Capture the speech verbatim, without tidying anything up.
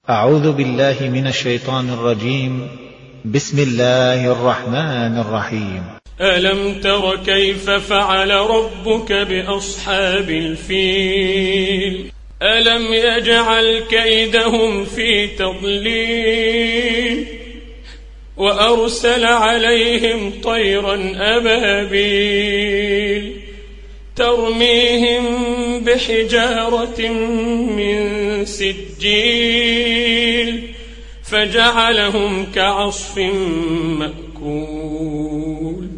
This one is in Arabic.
أعوذ بالله من الشيطان الرجيم. بسم الله الرحمن الرحيم. ألم تر كيف فعل ربك بأصحاب الفيل ألم يجعل كيدهم في تضليل وأرسل عليهم طيرا أبابيل ترميهم بحجارة من سجيل فجعلهم كعصف مأكول